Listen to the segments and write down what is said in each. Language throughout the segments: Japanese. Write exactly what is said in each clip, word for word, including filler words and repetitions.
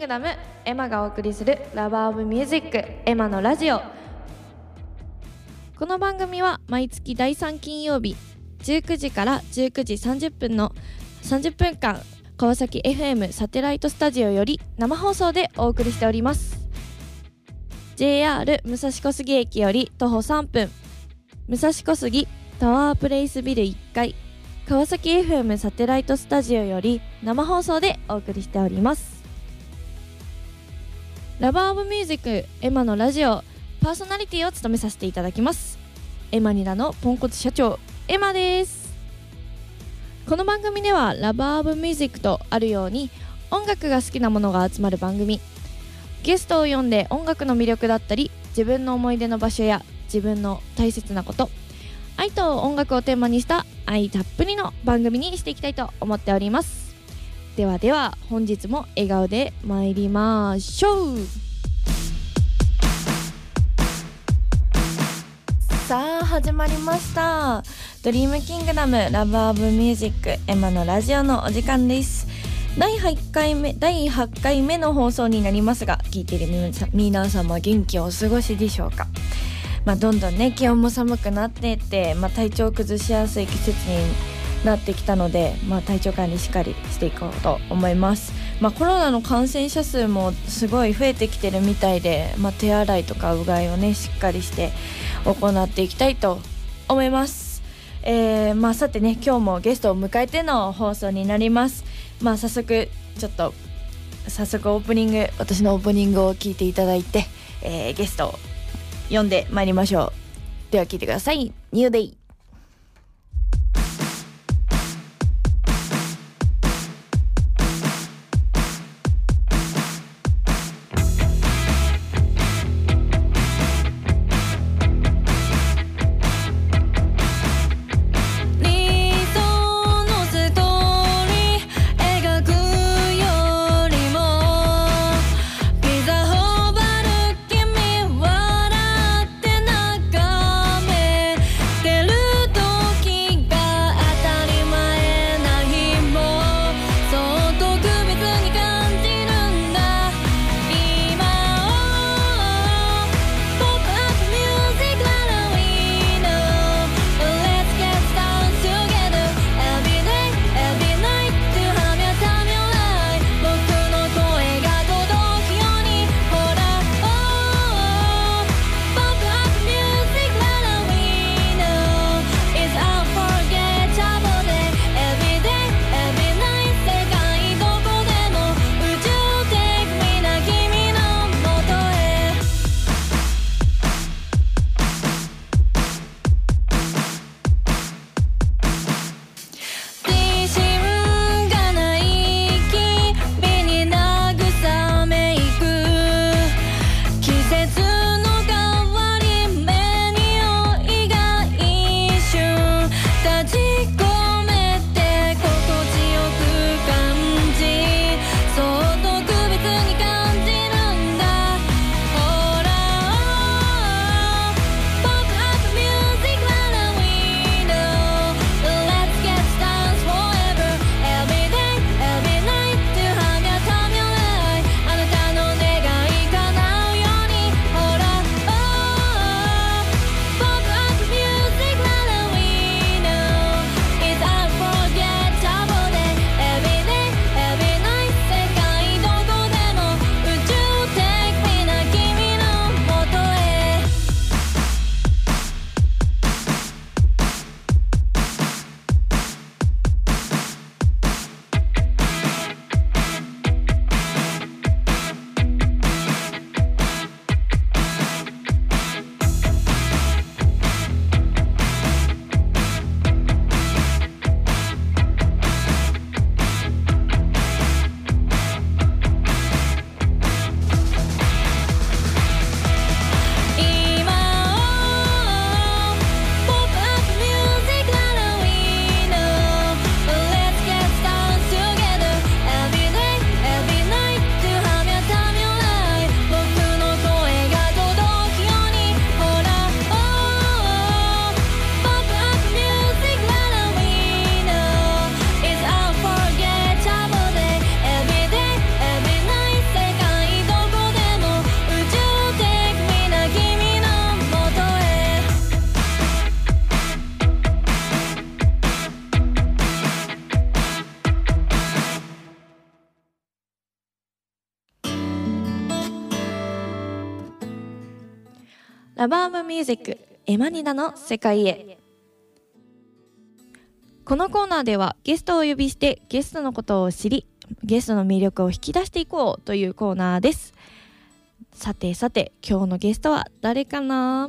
グダムエマがお送りするラバーオブミュージックエマのラジオ。この番組は毎月だいさん金曜日じゅうくじからじゅうくじさんじゅっぷんのさんじゅっぷんかん川崎 エフエム サテライトスタジオより生放送でお送りしております。 ジェイアール 武蔵小杉駅より徒歩さんぷん、武蔵小杉タワープレイスビルいっかい川崎 エフエム サテライトスタジオより生放送でお送りしております。ラバーオブミュージックエマのラジオパーソナリティを務めさせていただきますエマニラのポンコツ社長エマです。この番組ではラバーオブミュージックとあるように音楽が好きなものが集まる番組。ゲストを呼んで音楽の魅力だったり自分の思い出の場所や自分の大切なこと、愛と音楽をテーマにした愛たっぷりの番組にしていきたいと思っております。ではでは本日も笑顔で参りましょう。さあ始まりました、ドリームキングダムラバーオブミュージックエマのラジオのお時間です。だいはちかいめだいはちかいめの放送になりますが、聞いている皆様元気をお過ごしでしょうか。まあ、どんどんね気温も寒くなっていって、まあ、体調を崩しやすい季節になってきたので、まあ、体調管理しっかりしていこうと思います。まあ、コロナの感染者数もすごい増えてきてるみたいで、まあ、手洗いとかうがいをねしっかりして行っていきたいと思います。えーまあ、さてね今日もゲストを迎えての放送になります。まあ、早速ちょっと早速オープニング私のオープニングを聞いていただいて、えー、ゲストを呼んでまいりましょう。では聞いてください。ニューデイ。 てるラバームミュージックエマニダの世界へ。このコーナーではゲストをお呼びしてゲストのことを知り、ゲストの魅力を引き出していこうというコーナーです。さてさて、今日のゲストは誰かな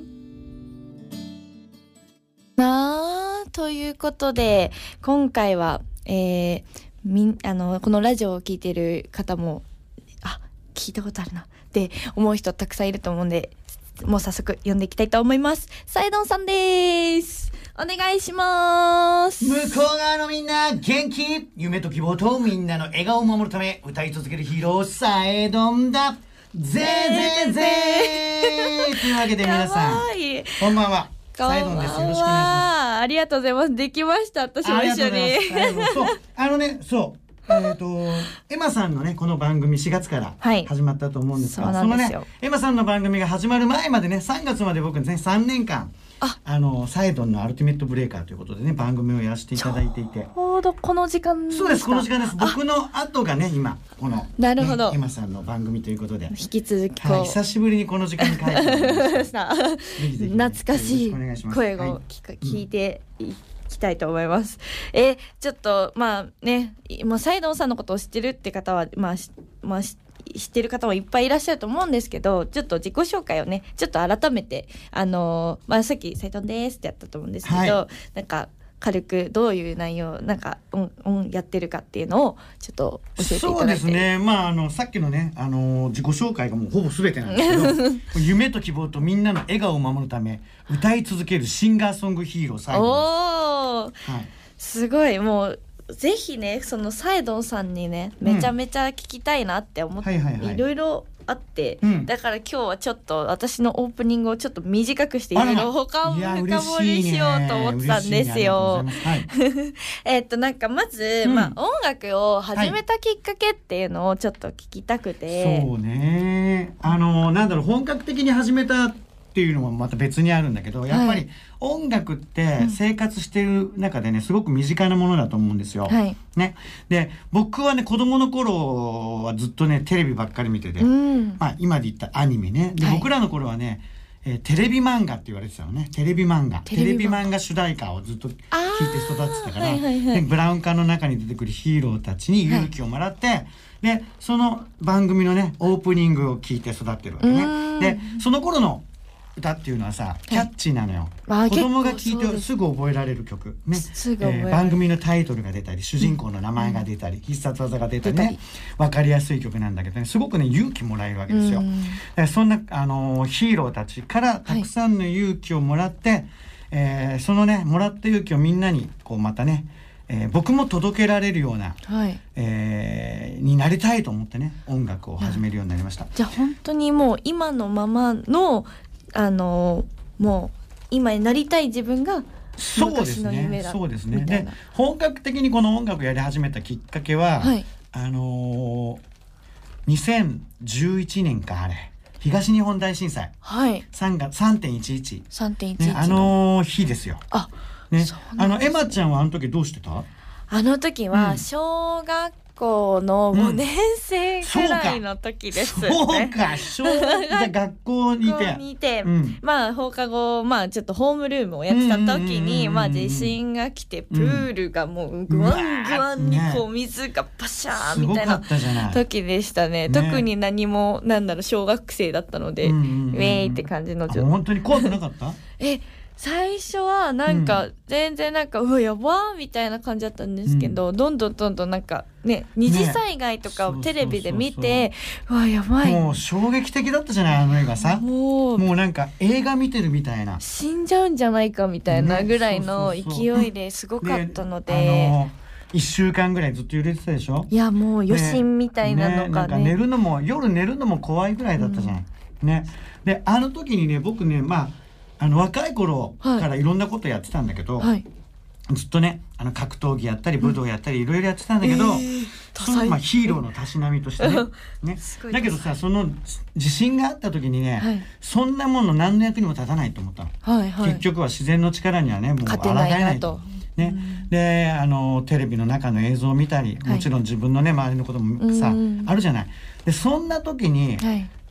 なあということで、今回は、えー、みんあのこのラジオを聞いている方もあ聞いたことあるなって思う人たくさんいると思うんで、もう早速呼んでいきたいと思います。サイドンさんです。お願いします。 向こう側のみんな元気、夢と希望とみんなの笑顔を守るため歌い続けるヒーローサイドンだぜーぜーぜーというわけで皆さんこんばんは、サイドンです。よろしくお願いします。 ありがとうございます。できました。私も一緒に。 そうあのねそうえーとエマさんのねこの番組しがつから始まったと思うんですが、はい、そ, そのねエマさんの番組が始まる前までねさんがつまで僕ねさんねんかんああのサイドンのアルティメットブレイカーということでね番組をやらせていただいていて、 ちょうどこの時間ですか。 そうです、この時間です。僕の後がね今この、ね、 なるほど、 エマさんの番組ということで引き続きこう、 はい、久しぶりにこの時間に帰ってきました懐かしい声を聞か、はい、聞いていきたいと思います。えー、ちょっとまあね、もうサイドンさんのことを知ってるって方はまあ、まあ、知ってる方もいっぱいいらっしゃると思うんですけど、ちょっと自己紹介をねちょっと改めてあのー、まあさっきサイドンですってやったと思うんですけど、はい、なんか軽くどういう内容なんかオンオンやってるかっていうのをちょっと教えていただいて。 そうですね、まああのさっきのねあの自己紹介がもうほぼ全てなんですけど夢と希望とみんなの笑顔を守るため歌い続けるシンガーソングヒーローサイドンです。おー、はい、 すごい。もうぜひねそのサイドンさんにねめちゃめちゃ聞きたいなって思って、うん、いろいろあって、うん、だから今日はちょっと私のオープニングをちょっと短くしていろいろ他を深掘りしようと思ってたんですよ。えっとなんかまず、うんまあ、音楽を始めたきっかけっていうのをちょっと聞きたくて、 はい、そうね、あのなんだろう、本格的に始めたっていうのもまた別にあるんだけど、やっぱり音楽って生活してる中でねすごく身近なものだと思うんですよ、はいね、で僕はね子供の頃はずっとねテレビばっかり見てて、うんまあ、今で言ったアニメねで、はい、僕らの頃はね、えー、テレビ漫画って言われてたのね。テレビ漫画テレビ漫画主題歌をずっと聴いて育ってたから、はいはいはい、でブラウン管の中に出てくるヒーローたちに勇気をもらって、はい、でその番組のねオープニングを聴いて育ってるわけね。でその頃の歌っていうのはさキャッチーなのよ、はい、子供が聴いてすぐ覚えられる曲、ねえー、番組のタイトルが出たり主人公の名前が出たり、うん、必殺技が出たりね分かりやすい曲なんだけどね、すごくね勇気もらえるわけですよ、うん、だからそんな、あのー、ヒーローたちからたくさんの勇気をもらって、はいえー、そのねもらった勇気をみんなにこうまたねえー、僕も届けられるような、はいえー、になりたいと思ってね音楽を始めるようになりました。 じゃあ本当にもう今のままのあのもう今になりたい自分が昔の夢だ。 そうですね。そうですね。で本格的にこの音楽やり始めたきっかけは、はい、あのー、にせんじゅういちねんかあれ東日本大震災、はい、さんがつ さんてんいちいち、 さんてんいちいち、 ね、あのー、日ですよ。あ、ね、あのエマちゃんはあの時どうしてた？ あの時は小学校のごねんせいくらいの時ですね、 うん、そうか小学学校にいてにいて、うん、まあ放課後まあちょっとホームルームをやってた時にまあ地震が来てプールがもうグワングワンにこう水がパシャーみたいな時でしたね。特に何もなんだろう小学生だったので、うんうんうん、ウェーイって感じの状態。本当に怖くなかったえ最初はなんか全然なんか、うん、うわやばーみたいな感じだったんですけど、うん、どんどんどんどんなんかね二次災害とかをテレビで見て、ね、うわやばいもう衝撃的だったじゃないあの映画さ。もうもうなんか映画見てるみたいな死んじゃうんじゃないかみたいなぐらいの勢いですごかったので、ね、あのいっしゅうかんぐらいずっと揺れてたでしょ。 いやもう余震みたいなのが ね, ね, なんか寝るのも夜寝るのも怖いぐらいだったじゃない、うん、ねであの時にね僕ねまああの若い頃からいろんなことやってたんだけど、はい、ずっとねあの格闘技やったり武道やったりいろいろやってたんだけど、うんえー、そのまあヒーローのたしなみとしてね, ねだけどさその地震があった時にね、はい、そんなもの何の役にも立たないと思ったの、はいはい、結局は自然の力にはねもう抗えないとね、うん、であのテレビの中の映像を見たりもちろん自分のね周りのこともさ、はい、あるじゃない。でそんな時に、はい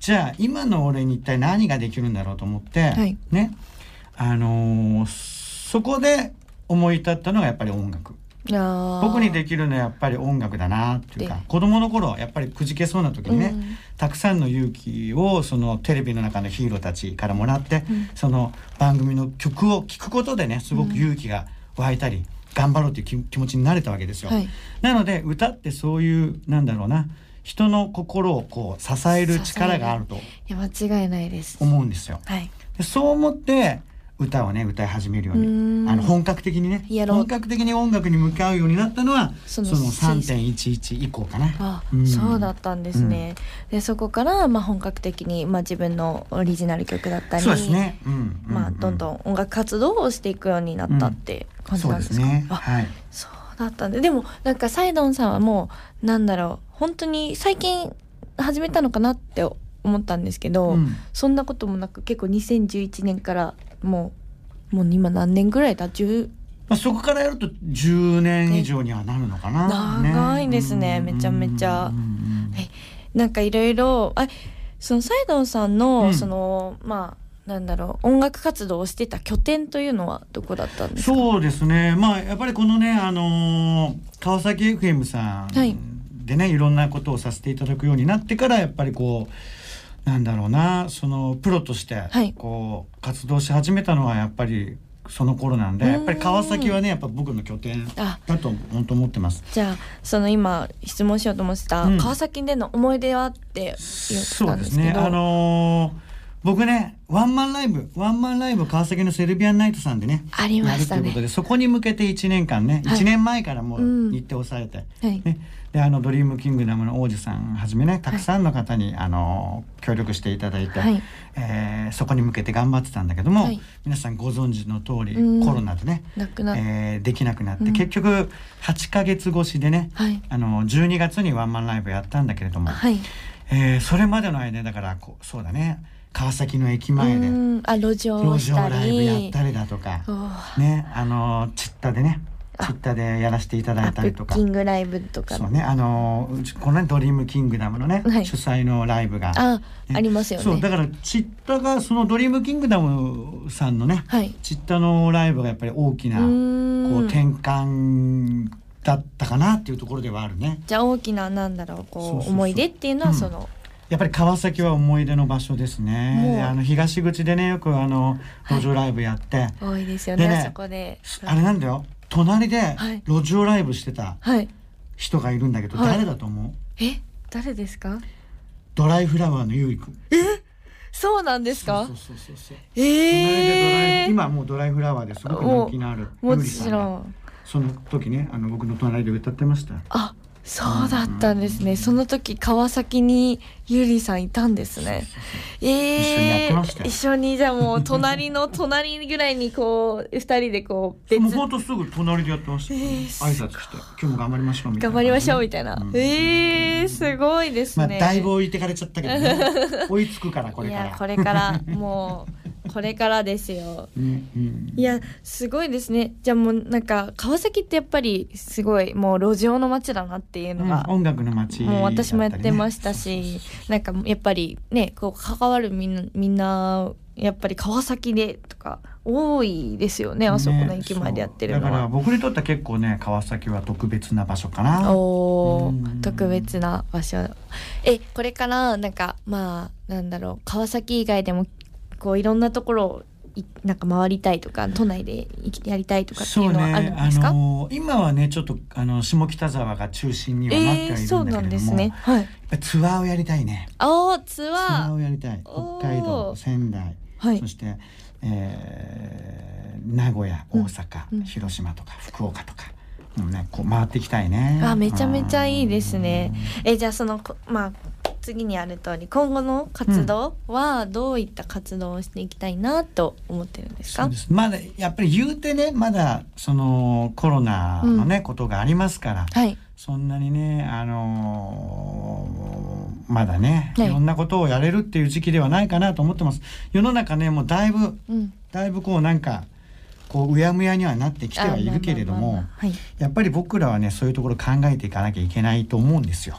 じゃあ今の俺に一体何ができるんだろうと思って、 はい、 ね、あのー、そこで思い立ったのがやっぱり音楽。僕にできるのはやっぱり音楽だなっていうか、子供の頃やっぱりくじけそうな時にね、うん、たくさんの勇気をそのテレビの中のヒーローたちからもらって、うん、その番組の曲を聴くことでねすごく勇気が湧いたり、うん、頑張ろうという気持ちになれたわけですよ、はい、なので歌ってそういうなんだろうな人の心をこう支える力があるといや間違いないです思うんですよ、 はい、 でそう思って歌をね歌い始めるようにあの本格的にね本格的に音楽に向かうようになったのはその さんてんいちいち 以降かな。 あ、うん、そうだったんですね、うん、でそこからまあ本格的にまあ自分のオリジナル曲だったりそうですね、うんうんうん、 まあどんどん音楽活動をしていくようになったって感じなんですか、うん、そうですね、はい、そうだったんででもなんかサイドンさんはもうなんだろう本当に最近始めたのかなって思ったんですけど、うん、そんなこともなく結構にせんじゅういちねんからもうもう今何年ぐらいだじゅう、 まあ、そこからやるとじゅうねん以上にはなるのかな、 ね、長いですね、めちゃめちゃえなんかいろいろそのサイドンさんの、うん、そのまあなんだろう音楽活動をしてた拠点というのはどこだったんですか？ そうですねまあやっぱりこのねあのー、川崎 エフエム さんでね、はい、いろんなことをさせていただくようになってからやっぱりこうなんだろうなそのプロとしてこう活動し始めたのはやっぱりその頃なんで、やっぱり川崎はねやっぱ僕の拠点だと本当思ってます。 じゃあその今質問しようと思ってた、うん、川崎での思い出はって言ってたんですけど、そうですねあのー、僕ねワンマンライブワンマンライブ川崎のセルビアンナイトさんでねありましたねやるということでそこに向けていちねんかんね、はい、いちねんまえからもう日程を抑えて、うんはいねであのドリームキングダムの王子さんはじめねたくさんの方に、はい、あの協力していただいて、はいえー、そこに向けて頑張ってたんだけども、はい、皆さんご存知の通り、うん、コロナでねなくな、 えー、できなくなって、うん、結局はちかげつ越しでね、はい、あのじゅうにがつにワンマンライブやったんだけれども、はいえー、それまでの間だからこうそうだね川崎の駅前であ路上したり路上ライブやったりだとかねあのチッタでねチッタでやらせていただいたりとかブッキングライブとかそうねあのこのねドリームキングダムのね、はい、主催のライブが、 あ、 ね、 ありますよね。 そうだからチッタがそのドリームキングダムさんのね、はい、チッタのライブがやっぱり大きなこう転換だったかなっていうところではあるね。 じゃあ大きななんだろうこうそうそうそう思い出っていうのはその、うんやっぱり川崎は思い出の場所ですね。あの東口でねよくあの路上ライブやって、はい、 多いですよね。でねあそこであれなんだよ隣で路上ライブしてた人がいるんだけど、はい、誰だと思う？ え誰ですか？ ドライフラワーのゆういくん。 えそうなんですか？ そうそうそうそう。 えー、 隣でドライ今もうドライフラワーですごく人気のあるもちろんその時ねあの僕の隣で歌ってました。 あそうだったんですね。その時川崎にゆりさんいたんですね。えー、 一緒にやってましたよ。 一緒にじゃあもう隣の隣ぐらいにこう二人でこう別もうほんとすぐ隣でやってました、ね。えー、挨拶して今日も頑張りましょうみたいな、 頑張りましょうみたいな。うん、えー、すごいですね。 まあだいぶ置いてかれちゃったけどね。追いつくからこれから。 いやこれからもう。これからですよ、うんうん、いやすごいですね。じゃあもうなんか川崎ってやっぱりすごいもう路上の街だなっていうのが、 うん、音楽の街、 ね、もう私もやってましたしなんかやっぱりねこう関わるみんなみんなやっぱり川崎でとか多いですよね。あそこの駅前でやってるのは、 ね、だから僕にとっては結構ね川崎は特別な場所かな。 おー特別な場所。えこれからなんかまあなんだろう川崎以外でもこういろんなところをなんか回りたいとか都内でやりたいとかっていうのはあるんですか？ そうね、あのー、今はねちょっとあの下北沢が中心にはなってはいるんだけれども、えー、そうなんですね、はい、やっぱりツアーをやりたいね。 あツアーツアーをやりたい。北海道仙台、はい、そして、えー、名古屋大阪、うん、広島とか福岡とかもうねこう回っていきたいね。 あめちゃめちゃいいですね。えじゃあそのまあ次にある通り今後の活動はどういった活動をしていきたいなと思ってるんですか？ そうです。まだやっぱり言うてねまだそのコロナのね、うん、ことがありますから、はい、そんなにねあのー、まだね、はい、いろんなことをやれるっていう時期ではないかなと思ってます。世の中ねもうだいぶ、うん、だいぶこうなんかこううやむやにはなってきてはいるけれども、やっぱり僕らはねそういうところ考えていかなきゃいけないと思うんですよ。はい、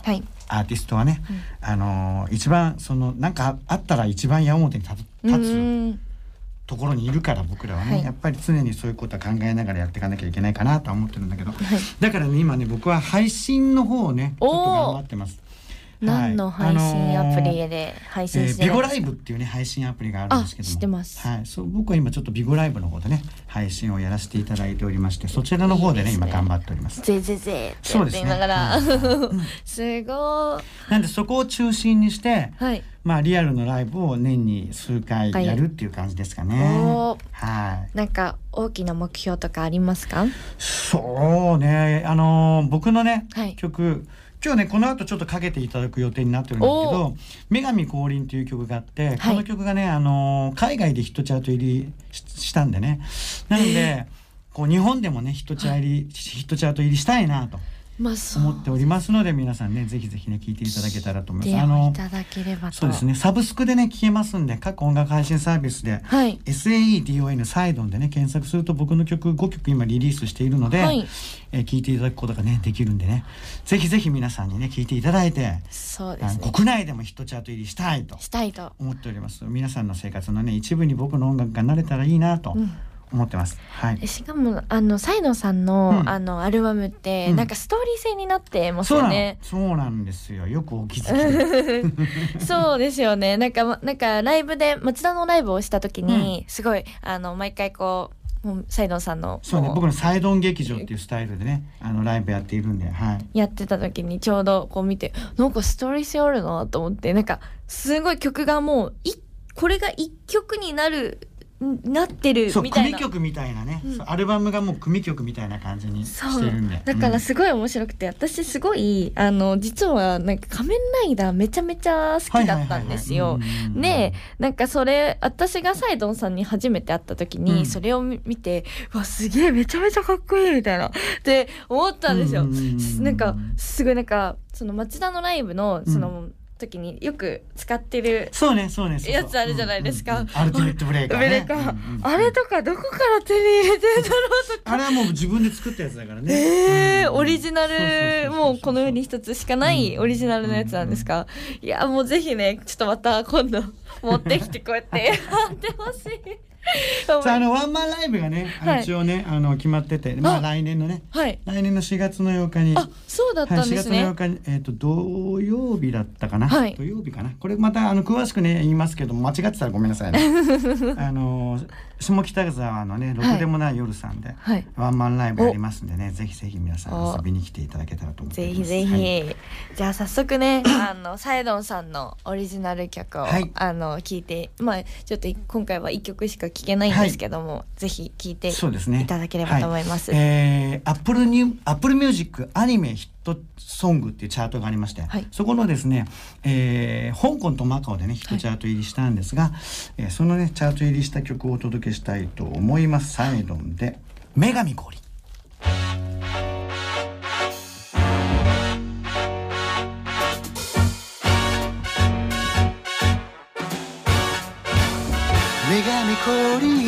アーティストはね、うん、あの一番そのなんかあったら一番矢面に立つところにいるから僕らはね、はい、やっぱり常にそういうことは考えながらやっていかなきゃいけないかなとは思ってるんだけど、はい、だからね今ね僕は配信の方をねちょっと頑張ってます。 何の配信アプリで配信してるんですか？ えー、ビゴライブっていうね配信アプリがあるんですけども、 知ってます、 はい、そう僕は今ちょっとビゴライブの方でね配信をやらせていただいておりまして、そちらの方でねいいですね、今頑張っております。 ぜぜぜってやっていながら、ね、うん、すごい。 なんでそこを中心にして、 はい、 まあリアルのライブを年に数回やるっていう感じですかね。 はい、 はい、 なんか大きな目標とかありますか？ そうね、あのー、僕のね、はい、曲今日ねこの後ちょっとかけていただく予定になってるんですけど「女神降臨」という曲があって、はい、この曲がね、あのー、海外でヒットチャート入り し, したんでね、なのでこう日本でもねヒットチャート入り、はい、ヒットチャート入りしたいなと思っておりますので、皆さんねぜひぜひね聞いていただけたらと思います。あのいただければと。 そうですね、サブスクでね聞けますんで、各音楽配信サービスで、はい、エスエーイーディーオーエヌ サイドンでね検索すると僕の曲ごきょく今リリースしているので、はい、えー、聞いていただくことがねできるんでね、ぜひぜひ皆さんにね聞いていただいて、 そうですね、 国内でもヒットチャート入りしたいとしたいと思っております。皆さんの生活のね一部に僕の音楽がなれたらいいなと、うん、思ってます。はい、 しかもあのサイドさんの、うん、あのアルバムって、うん、なんかストーリー性になってますよね。 そうなん、そうなんですよ。よくお気づきそうですよね。なんかなんかライブで町田のライブをした時に、うん、すごいあの毎回こうもうサイドンさんのそうね、僕のサイドン劇場っていうスタイルでねあのライブやっているんで、はい、 やってた時にちょうどこう見てなんかストーリー性あるなと思って、なんかすごい曲がもういこれが一曲になるなってるみたいな、 組曲みたいなね、うん、アルバムがもう組曲みたいな感じにしてるんで、 だからすごい面白くて、うん、私すごいあの実はなんか仮面ライダーめちゃめちゃ好きだったんですよ。でなんかそれ私がサイドンさんに初めて会った時に、うん、それを見てわすげえめちゃめちゃかっこいいみたいなって思ったんですよ。うん、なんかすごいなんかその町田のライブのその、うん時によく使ってるそうねそうねやつあるじゃないですか、 アルティメットブレイカー、ね、 ブレイカー、うんうんうん、あれとかどこから手に入れてんだろうとかあれはもう自分で作ったやつだからね、 えーうんうん、オリジナルもうこの世に一つしかないオリジナルのやつなんですか、うんうんうん、いやもうぜひねちょっとまた今度持ってきてこうやってやってほしいさあ、あのワンマンライブがね、はい、一応ねあの決まってて、まあ来年のね、はい、来年のしがつのようかに、 あ、そうだったんですね。 はい、しがつのようかに、えっと土曜日だったかな、はい、土曜日かな。これまたあの詳しくね言いますけど間違ってたらごめんなさいね。あの下北沢のねろくでもない夜さんで、はい、ワンマンライブやりますんでね、ぜひぜひ皆さん遊びに来ていただけたらと思ってます。 ぜひぜひ、はい、じゃあ早速ねあのサイドンさんのオリジナル曲を、はい、あの聞いて、まあちょっと今回はいっきょくしか聞けないんですけども、はい、ぜひ聞いていただければと思います。 はい、えー、Apple New Apple Music アニメヒットソングっていうチャートがありまして、はい、そこのですね、えー、香港とマカオでねヒットチャート入りしたんですが、はい、えー、そのねチャート入りした曲をお届けしたいと思います。サイドンで女神降臨。女神降臨、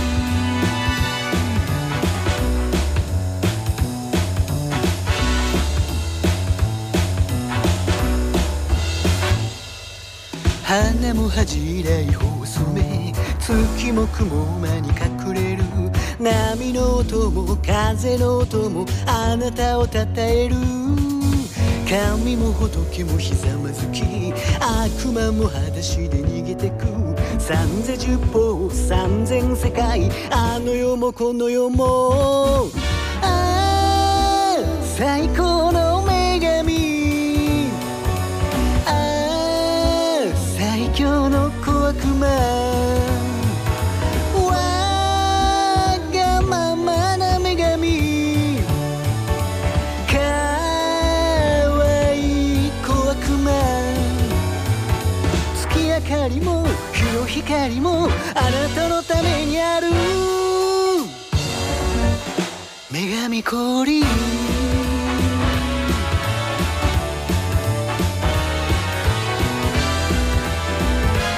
花も恥じない細め、月も雲間に隠れる、波の音も風の音もあなたをたたえる、神も仏もひざまずき、悪魔も裸足で逃げてく、三千十方三千世界、あの世もこの世も、ああ最高の女神、ああ最強の小悪魔、わがままな女神、かわいい小悪魔、月明かりも日の光もあなたのためにある、女神降臨。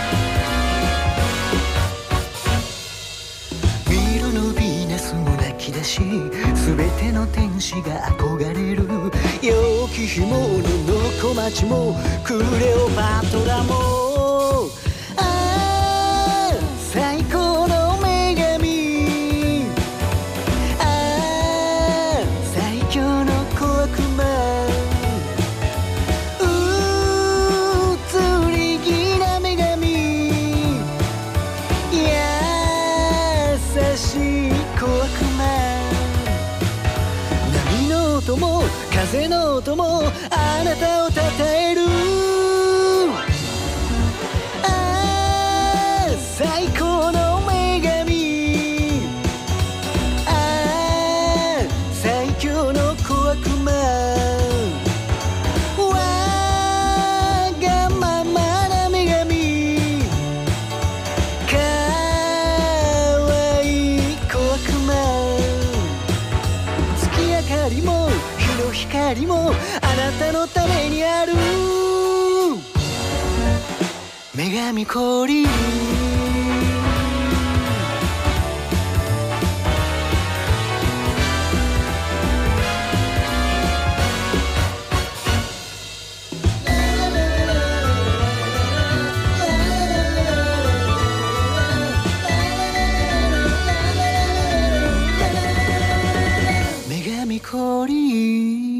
ミロのヴィーナスも泣きだし全ての天使が憧れる良き干物の小町もクレオパトラもああ最高の女神ああ最強の小悪魔移り気な女神優しい小悪魔波の音も風の音もあなたをたたえるああ最高の女神ああ最強の小悪魔わがままな女神かわいい小悪魔月明かりも日の光もあなたのためにある女神降臨女神降臨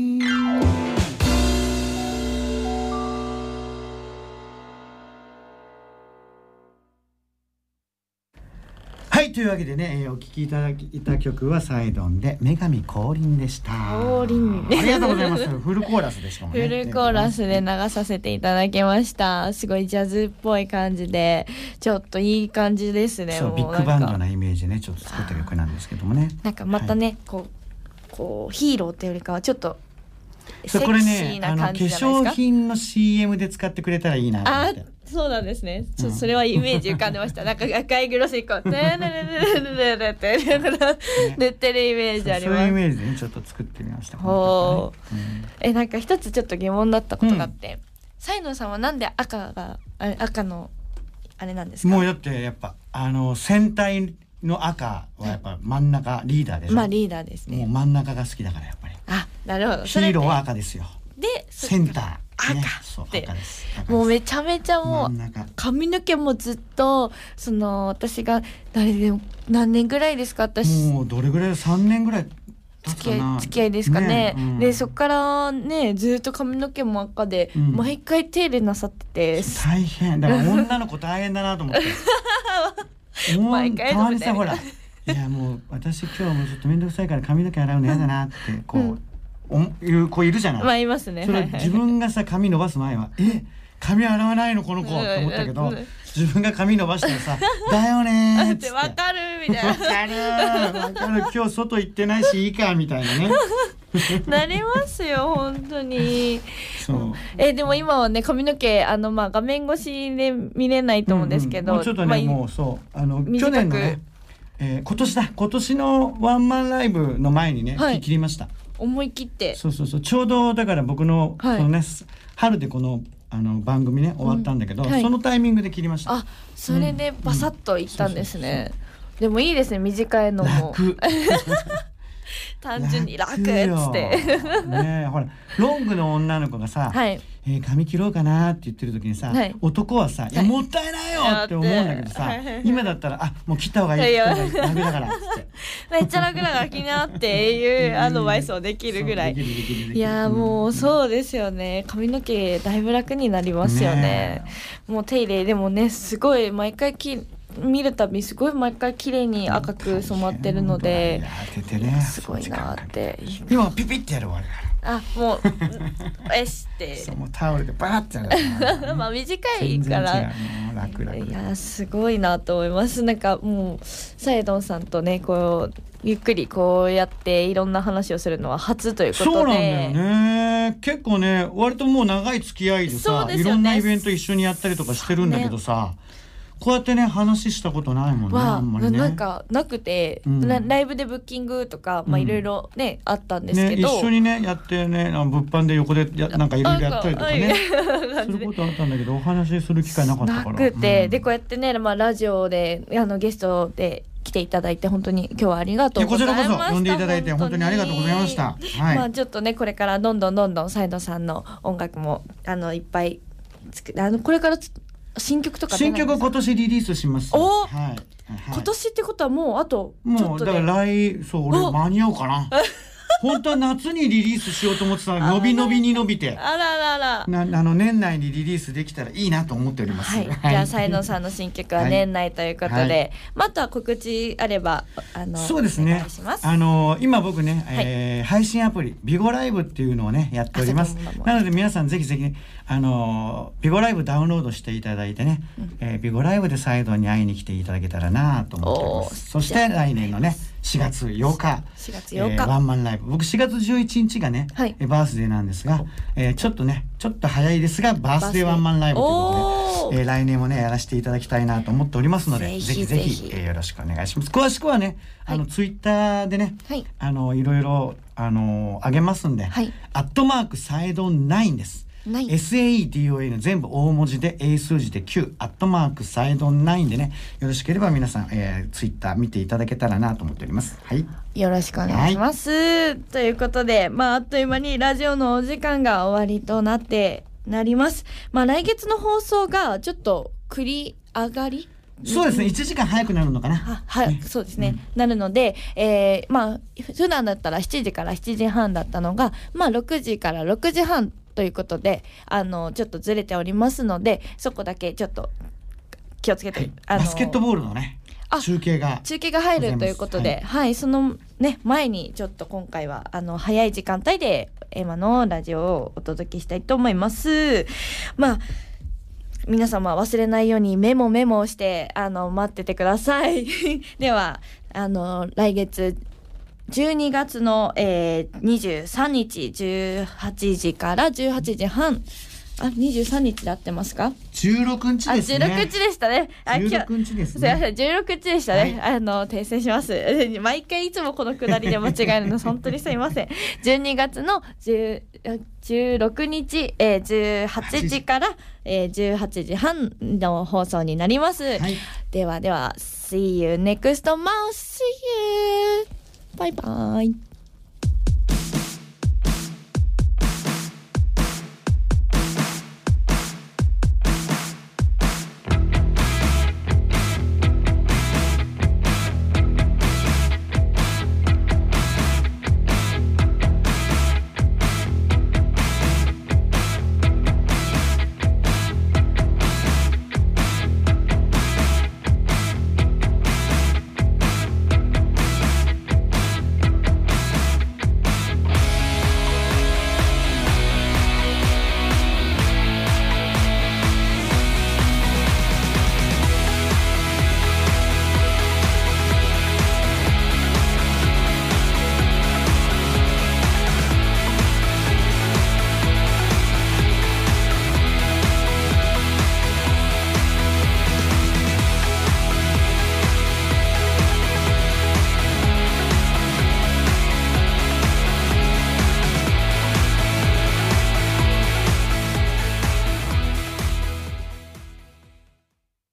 はいというわけでね、えー、お聴きいただいた曲はサイドンで女神降臨でした。 降臨ありがとうございます。フルコーラスでしかもね。 フルコーラスで流させていただきました。すごいジャズっぽい感じでちょっといい感じですね。 そうビッグバンドなイメージでねちょっと作った曲なんですけどもね。 なんかまたね、はい、こうこうヒーローっていうよりかはちょっとセクシーな感じじゃないですか。 これね、あの化粧品の シーエム で使ってくれたらいいなと思って。 あ、そうなんですね。ちょっとそれはイメージ浮かんでました。なんか赤いグロスにこうねねねねねねって塗ってるイメージあります。 そういうイメージでねちょっと作ってみました。 ほう、ねうん、えなんか一つちょっと疑問だったことがあって、うん、サイドンさんはなんで赤があれ赤のあれなんですか。 もうだってやっぱあの戦隊の赤はやっぱ真ん中リーダーでしょ。 まあリーダーですね。 もう真ん中が好きだからやっぱり。 あ、なるほど。 ヒーローは赤ですよ。 でセンター。 赤ね、 ってもうめちゃめちゃもう髪の毛もずっとその私が誰で何年ぐらいですか私もうどれぐらいさんねんぐらい付き合い付き合いですかね、ねうん、でそっからねずっと髪の毛も赤で、うん、毎回手入れなさってて大変だから女の子大変だなと思って毎回たまにさほらいやもう私今日もちょっと面倒くさいから髪の毛洗うの嫌だなってこう、うんおいう子いるじゃない。 まあいますね。 それ自分がさ髪伸ばす前はえ髪洗わないのこの子って思ったけど自分が髪伸ばしたらさだよねーっつってわかるみたいな。わかるわかる今日外行ってないしいいかみたいなね。 なりますよ本当に。そうえでも今はね髪の毛あのまあ画面越しで見れないと思うんですけど、 うんうん、もうちょっとね、まあ、もうそうあの去年のね、えー、今年だ今年のワンマンライブの前にね、はい、切りました。 思い切ってそうそうそうちょうどだから僕の、はい、そのね春でこのあの番組ね終わったんだけど、うんはい、そのタイミングで切りました。 あそれでバサッといったんですね。でもいいですね短いのも楽単純に楽っつってねほらロングの女の子がさ、はいえー、髪切ろうかなって言ってる時にさ、はい、男はさ、はい、いやもったいないよって思うんだけどさ、はい、今だったらあもう切った方がいい楽だからっつってめっちゃ楽だから気になっていうアドバイスをできるぐらいいやもうそうですよね髪の毛だいぶ楽になりますよ ね, ねもう手入れでもねすごい毎回き見るたびすごい毎回綺麗に赤く染まってるので、ね、すごいなって今ピピってやるわあもうえしてそうもうタオルでバーってやるまあ短いから楽々いやすごいなと思いますなんかもうサイドンさんとねこうゆっくりこうやっていろんな話をするのは初ということでそうなんだよね結構ね割ともう長い付き合いでさで、ね、いろんなイベント一緒にやったりとかしてるんだけどさ、ねこうやってね話したことないもんねあんまりねなんかなくて、うん、ライブでブッキングとかまあいろいろね、うん、あったんですけど、 ね、一緒にねやってね物販で横でやなんかいろいろやったりとかねすることあったんだけどお話しする機会なかったからなくて、うん、でこうやってね、まあ、ラジオであのゲストで来ていただいて本当に今日はありがとうございました。 こちらこそ呼んでいただいて本当にありがとうございました。はい、 まあちょっとねこれからどんどんどんどんサイドさんの音楽もあのいっぱいつくあのこれから新曲とか新曲を今年リリースします。 お、 はいはい、 今年ってことはもうあとちょっとでもうだから来そう俺間に合うかな本当は夏にリリースしようと思ってたら伸び伸びに伸びてあらららなあの年内にリリースできたらいいなと思っております。 はい、じゃあサイドさんの新曲は年内ということで、はい、また告知あればあのそうですね、 お願いします。 あの今僕ね、 はい、 えー、配信アプリビゴライブっていうのをねやっております。なので皆さんぜひぜひあのビゴライブダウンロードしていただいてね、うん、えー、ビゴライブでサイドに会いに来ていただけたらなと思っております。そして来年のねしがつようか、 しがつようか、 えー、ワンマンライブ、僕しがつじゅういちにちがね、はい、バースデーなんですが、えー、ちょっとねちょっと早いですがバースデーワンマンライブということで、えー、来年もねやらせていただきたいなと思っておりますので、ぜひぜひ、えー、よろしくお願いします。詳しくはねあの、はい、ツイッターでね、はい、あのいろいろあの上げますんで、はい、アットマークサイドナインです。エスエーイーディーオーエヌ 全部大文字で英数字できゅうアットマークサイドナインでねよろしければ皆さん、えー、ツイッター見ていただけたらなと思っております。はい、 よろしくお願いします、はい、ということで、まあ、あっという間にラジオのお時間が終わりとなってなります。まあ来月の放送がちょっと繰り上がりそうですね、いちじかん早くなるのかな。 は、はい、そうですね、うん、なるので、えー、まあ普段だったらしちじからしちじはんだったのが、まあろくじからろくじはんということで、あのちょっとずれておりますので、そこだけちょっと気をつけて、はい、あのバスケットボールのね中継が中継が入るということで、はい、はい、そのね前にちょっと今回はあの早い時間帯でエマのラジオをお届けしたいと思います。まあ皆様忘れないようにメモメモをしてあの待っててくださいではあの来月じゅうにがつの、えー、にじゅうさんにちじゅうはちじからじゅうはちじはん、あ、にじゅうさんにちで合ってますか？ じゅうろくにちですね。 あ、じゅうろくにちでしたね。 じゅうろくにちですね。 すいません、じゅうろくにちでしたね。はい、あの訂正します。毎回いつもこのくだりで間違えるの本当にすいません。じゅうにがつのじゅうろくにち、えー、じゅうはちじから、えー、じゅうはちじはんの放送になります。はい、ではでは See you next month. See you. バイバイ。